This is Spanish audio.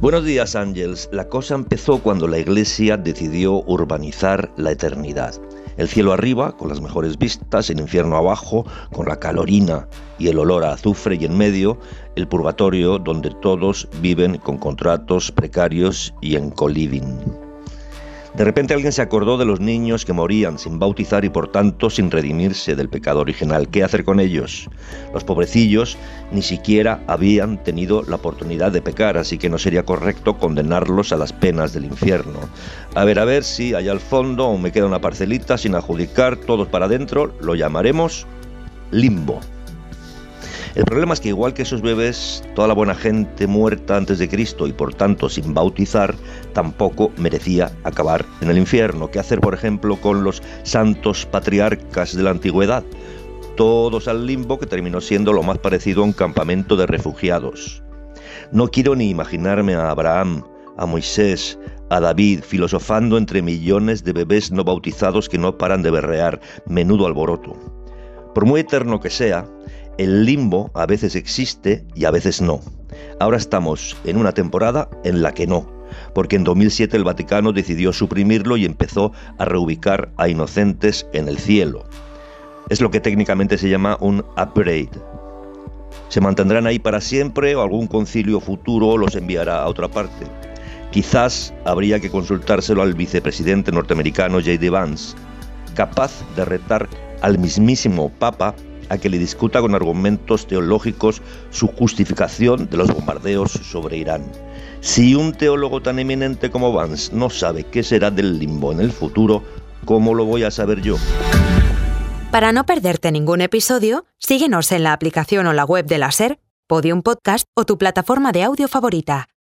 Buenos días, Ángels. La cosa empezó cuando la Iglesia decidió urbanizar la eternidad. El cielo arriba, con las mejores vistas, el infierno abajo, con la calorina y el olor a azufre, y en medio, el purgatorio, donde todos viven con contratos precarios y en co-living. De repente alguien se acordó de los niños que morían sin bautizar y por tanto sin redimirse del pecado original. ¿Qué hacer con ellos? Los pobrecillos ni siquiera habían tenido la oportunidad de pecar, así que no sería correcto condenarlos a las penas del infierno. A ver si allá al fondo aún me queda una parcelita sin adjudicar, todos para adentro, lo llamaremos limbo. El problema es que igual que esos bebés, toda la buena gente muerta antes de Cristo y por tanto sin bautizar, tampoco merecía acabar en el infierno. ¿Qué hacer, por ejemplo, con los santos patriarcas de la antigüedad? Todos al limbo, que terminó siendo lo más parecido a un campamento de refugiados. No quiero ni imaginarme a Abraham, a Moisés, a David, filosofando entre millones de bebés no bautizados que no paran de berrear. Menudo alboroto. Por muy eterno que sea, el limbo a veces existe y a veces no. Ahora estamos en una temporada en la que no, porque en 2007 el Vaticano decidió suprimirlo y empezó a reubicar a inocentes en el cielo. Es lo que técnicamente se llama un upgrade. ¿Se mantendrán ahí para siempre o algún concilio futuro los enviará a otra parte? Quizás habría que consultárselo al vicepresidente norteamericano J.D. Vance, capaz de retar al mismísimo Papa a que le discuta con argumentos teológicos su justificación de los bombardeos sobre Irán. Si un teólogo tan eminente como Vance no sabe qué será del limbo en el futuro, ¿cómo lo voy a saber yo? Para no perderte ningún episodio, síguenos en la aplicación o la web de la SER, Podium Podcast o tu plataforma de audio favorita.